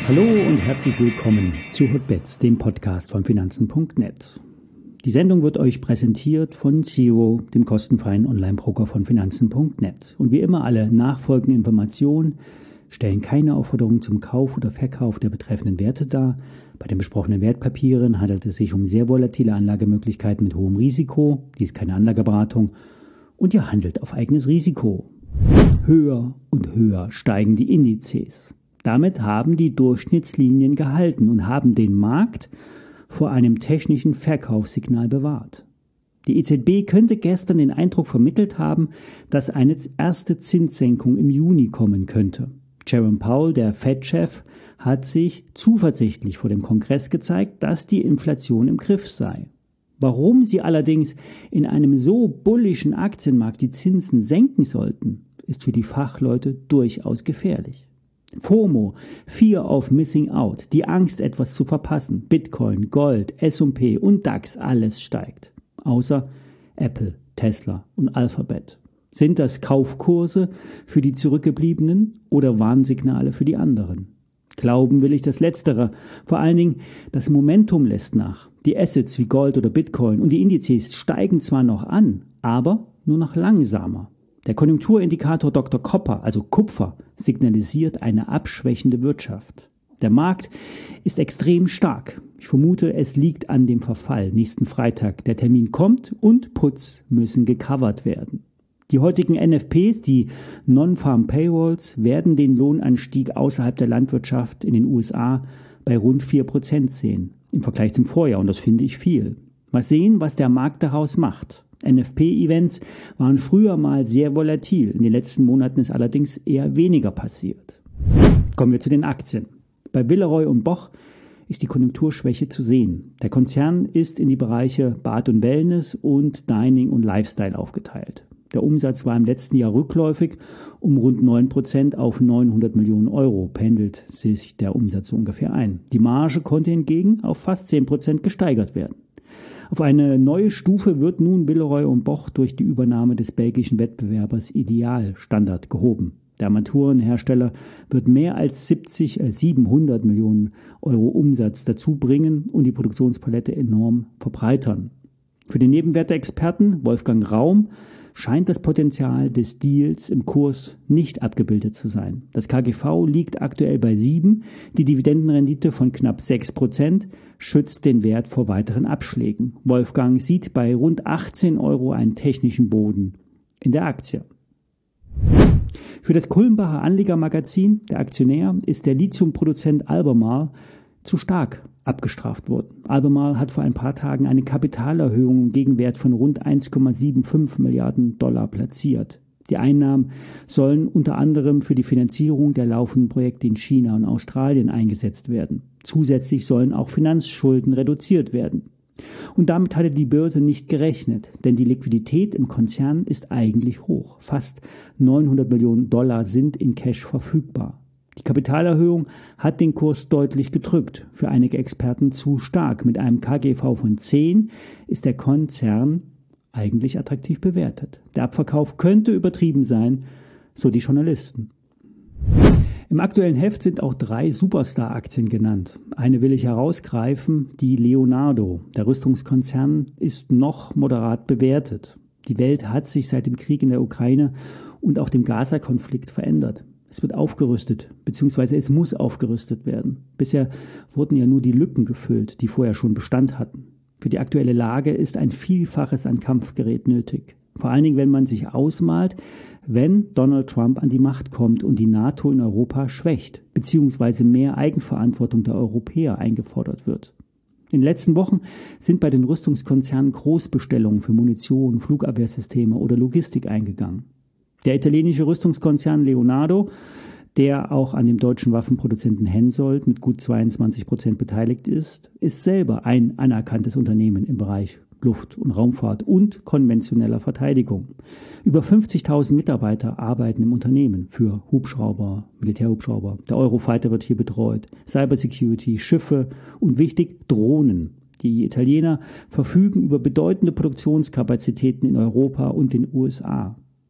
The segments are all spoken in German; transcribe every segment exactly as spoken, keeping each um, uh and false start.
Hallo und herzlich willkommen zu Hotbets, dem Podcast von Finanzen Punkt net. Die Sendung wird euch präsentiert von Xero, dem kostenfreien Online-Broker von Finanzen Punkt net. Und wie immer alle nachfolgenden Informationen stellen keine Aufforderung zum Kauf oder Verkauf der betreffenden Werte dar. Bei den besprochenen Wertpapieren handelt es sich um sehr volatile Anlagemöglichkeiten mit hohem Risiko. Dies ist keine Anlageberatung und ihr handelt auf eigenes Risiko. Höher und höher steigen die Indizes. Damit haben die Durchschnittslinien gehalten und haben den Markt vor einem technischen Verkaufssignal bewahrt. Die E Z B könnte gestern den Eindruck vermittelt haben, dass eine erste Zinssenkung im Juni kommen könnte. Jerome Powell, der Fed-Chef, hat sich zuversichtlich vor dem Kongress gezeigt, dass die Inflation im Griff sei. Warum sie allerdings in einem so bullischen Aktienmarkt die Zinsen senken sollten, ist für die Fachleute durchaus gefährlich. FOMO, Fear of Missing Out, die Angst, etwas zu verpassen. Bitcoin, Gold, S und P und DAX, alles steigt. Außer Apple, Tesla und Alphabet. Sind das Kaufkurse für die Zurückgebliebenen oder Warnsignale für die anderen? Glauben will ich das Letztere. Vor allen Dingen, das Momentum lässt nach. Die Assets wie Gold oder Bitcoin und die Indizes steigen zwar noch an, aber nur noch langsamer. Der Konjunkturindikator Doktor Copper, also Kupfer, signalisiert eine abschwächende Wirtschaft. Der Markt ist extrem stark. Ich vermute, es liegt an dem Verfall nächsten Freitag. Der Termin kommt und Puts müssen gecovert werden. Die heutigen N F Ps, die Non-Farm Payrolls, werden den Lohnanstieg außerhalb der Landwirtschaft in den U S A bei rund vier Prozent sehen, im Vergleich zum Vorjahr, und das finde ich viel. Mal sehen, was der Markt daraus macht. N F P-Events waren früher mal sehr volatil. In den letzten Monaten ist allerdings eher weniger passiert. Kommen wir zu den Aktien. Bei Villeroy und Boch ist die Konjunkturschwäche zu sehen. Der Konzern ist in die Bereiche Bad und Wellness und Dining und Lifestyle aufgeteilt. Der Umsatz war im letzten Jahr rückläufig um rund neun Prozent auf neunhundert Millionen Euro, pendelt sich der Umsatz so ungefähr ein. Die Marge konnte hingegen auf fast zehn Prozent gesteigert werden. Auf eine neue Stufe wird nun Villeroy und Boch durch die Übernahme des belgischen Wettbewerbers Ideal Standard gehoben. Der Armaturenhersteller wird mehr als siebzig, äh, siebenhundert Millionen Euro Umsatz dazu bringen und die Produktionspalette enorm verbreitern. Für den Nebenwerteexperten Wolfgang Raum scheint das Potenzial des Deals im Kurs nicht abgebildet zu sein. Das K G V liegt aktuell bei sieben, die Dividendenrendite von knapp sechs Prozent schützt den Wert vor weiteren Abschlägen. Wolfgang sieht bei rund achtzehn Euro einen technischen Boden in der Aktie. Für das Kulmbacher Anlegermagazin, der Aktionär, ist der Lithiumproduzent Albemarle zu stark abgestraft worden. Albemarle hat vor ein paar Tagen eine Kapitalerhöhung im Gegenwert von rund eins Komma fünfundsiebzig Milliarden Dollar platziert. Die Einnahmen sollen unter anderem für die Finanzierung der laufenden Projekte in China und Australien eingesetzt werden. Zusätzlich sollen auch Finanzschulden reduziert werden. Und damit hatte die Börse nicht gerechnet, denn die Liquidität im Konzern ist eigentlich hoch. Fast neunhundert Millionen Dollar sind in Cash verfügbar. Die Kapitalerhöhung hat den Kurs deutlich gedrückt, für einige Experten zu stark. Mit einem K G V von zehn ist der Konzern eigentlich attraktiv bewertet. Der Abverkauf könnte übertrieben sein, so die Journalisten. Im aktuellen Heft sind auch drei Superstar-Aktien genannt. Eine will ich herausgreifen, die Leonardo. Der Rüstungskonzern ist noch moderat bewertet. Die Welt hat sich seit dem Krieg in der Ukraine und auch dem Gaza-Konflikt verändert. Es wird aufgerüstet, beziehungsweise es muss aufgerüstet werden. Bisher wurden ja nur die Lücken gefüllt, die vorher schon Bestand hatten. Für die aktuelle Lage ist ein Vielfaches an Kampfgerät nötig. Vor allen Dingen, wenn man sich ausmalt, wenn Donald Trump an die Macht kommt und die NATO in Europa schwächt, beziehungsweise mehr Eigenverantwortung der Europäer eingefordert wird. In den letzten Wochen sind bei den Rüstungskonzernen Großbestellungen für Munition, Flugabwehrsysteme oder Logistik eingegangen. Der italienische Rüstungskonzern Leonardo, der auch an dem deutschen Waffenproduzenten Hensoldt mit gut zweiundzwanzig Prozent beteiligt ist, ist selber ein anerkanntes Unternehmen im Bereich Luft- und Raumfahrt und konventioneller Verteidigung. Über fünfzigtausend Mitarbeiter arbeiten im Unternehmen für Hubschrauber, Militärhubschrauber. Der Eurofighter wird hier betreut, Cybersecurity, Schiffe und wichtig Drohnen. Die Italiener verfügen über bedeutende Produktionskapazitäten in Europa und den U S A.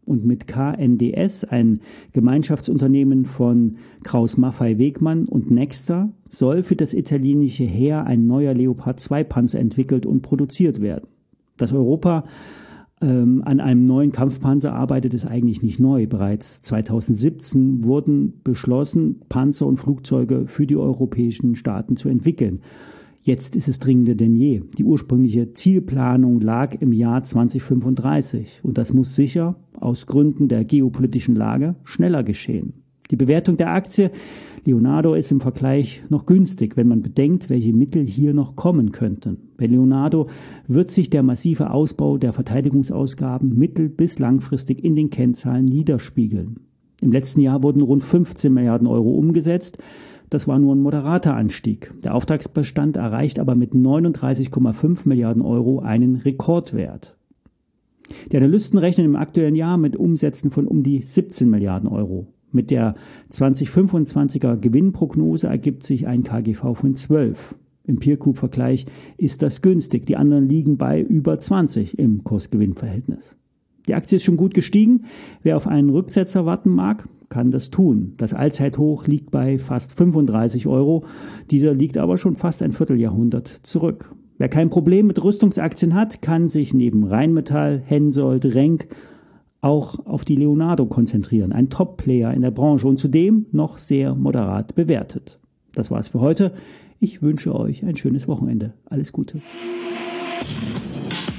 Und mit K N D S, ein Gemeinschaftsunternehmen von Krauss Maffei Wegmann und Nexter, soll für das italienische Heer ein neuer Leopard zwei Panzer entwickelt und produziert werden. Dass Europa ähm, an einem neuen Kampfpanzer arbeitet, ist eigentlich nicht neu. Bereits zweitausendsiebzehn wurden beschlossen, Panzer und Flugzeuge für die europäischen Staaten zu entwickeln. Jetzt ist es dringender denn je. Die ursprüngliche Zielplanung lag im Jahr zweitausendfünfunddreißig und das muss sicher aus Gründen der geopolitischen Lage schneller geschehen. Die Bewertung der Aktie Leonardo ist im Vergleich noch günstig, wenn man bedenkt, welche Mittel hier noch kommen könnten. Bei Leonardo wird sich der massive Ausbau der Verteidigungsausgaben mittel- bis langfristig in den Kennzahlen niederspiegeln. Im letzten Jahr wurden rund fünfzehn Milliarden Euro umgesetzt. Das war nur ein moderater Anstieg. Der Auftragsbestand erreicht aber mit neununddreißig Komma fünf Milliarden Euro einen Rekordwert. Die Analysten rechnen im aktuellen Jahr mit Umsätzen von um die siebzehn Milliarden Euro. Mit der zweitausendfünfundzwanziger Gewinnprognose ergibt sich ein K G V von zwölf. Im Peer-Group-Vergleich ist das günstig. Die anderen liegen bei über zwanzig im Kurs-Gewinn-Verhältnis. Die Aktie ist schon gut gestiegen. Wer auf einen Rücksetzer warten mag, kann das tun. Das Allzeithoch liegt bei fast fünfunddreißig Euro. Dieser liegt aber schon fast ein Vierteljahrhundert zurück. Wer kein Problem mit Rüstungsaktien hat, kann sich neben Rheinmetall, Hensoldt, Renk auch auf die Leonardo konzentrieren. Ein Top-Player in der Branche und zudem noch sehr moderat bewertet. Das war's für heute. Ich wünsche euch ein schönes Wochenende. Alles Gute.